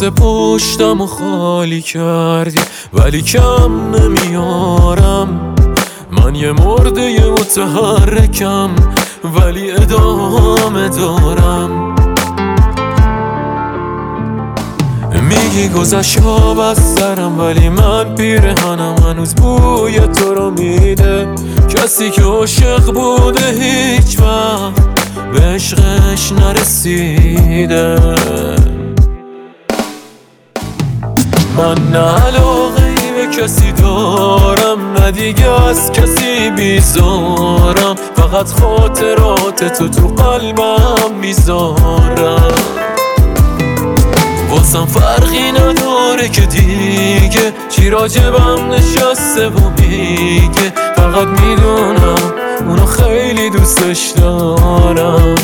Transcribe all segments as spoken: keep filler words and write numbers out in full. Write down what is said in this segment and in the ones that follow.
واسه پشتم و خالی کردی، ولی کم نمیارم. من یه مرده متحرکم، ولی ادامه دارم. میگی گذشت ها از سرم، ولی من پیرهنم هنوز بوی تو رو میده. کسی که عاشق بوده هیچ وقت به عشقش نرسیده. من نه علاقه ای به کسی دارم، نه دیگه از کسی بیزارم. فقط خاطرات تو تو قلبم میذارم. واسم فرقی نداره که دیگه چی راجبم نشسته و میگه. فقط میدونم اونو خیلی دوستش دارم.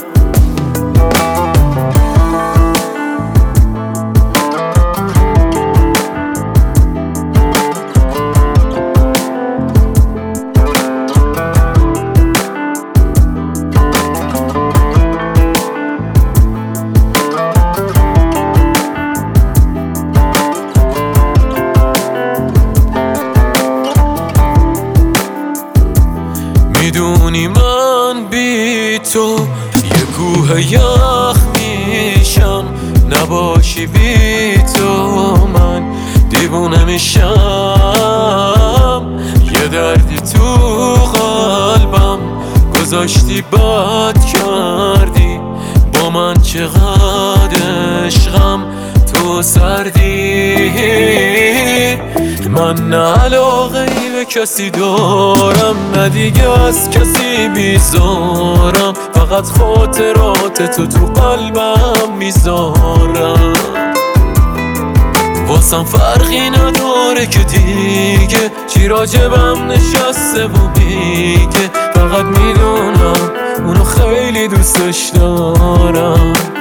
میدونی من بی تو یه کوه یخ میشم، نباشی بی تو من دیوونه میشم. یه دردی تو قلبم گذاشتی بد کردی، با من چقدر عشقم تو سردی. من نه علاقه ای به کسی دارم، نه دیگه از کسی بیزارم. فقط خاطرات تو تو قلبم میذارم. واسم فرقی نداره که دیگه چی راجبم نشسته و میگه. فقط میدونم اونو خیلی دوستش دارم.